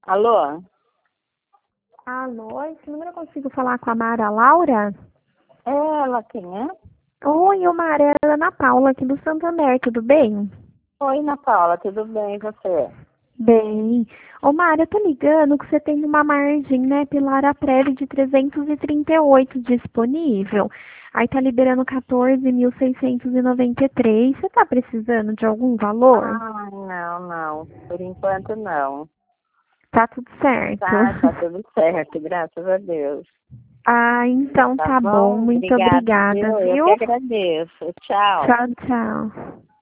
Alô? Alô, esse número eu consigo falar com a Mara Laura? É ela quem é? Oi, Mara, é a Ana Paula aqui do Santander, tudo bem? Oi, Ana Paula, tudo bem e você? Bem. Mara, eu tô ligando que você tem uma margem, né, pela Arapred de 338 disponível. Aí tá liberando 14.693. Você tá precisando de algum valor? Não. Por enquanto não. Tá tudo certo. Tá tudo certo, graças a Deus. Ah, então Tá tá bom. bom? Muito Obrigada, obrigada, viu? Eu viu? que agradeço. Tchau. Tchau, tchau.